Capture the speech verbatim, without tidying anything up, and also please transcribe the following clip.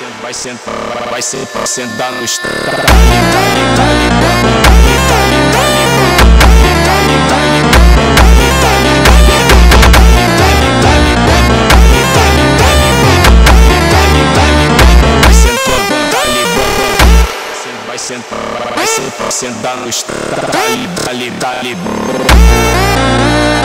vai sentar, vai sentar, sentar no estado. Vai sentar, vai sentar, sentar no estado. Dali, dali, dali.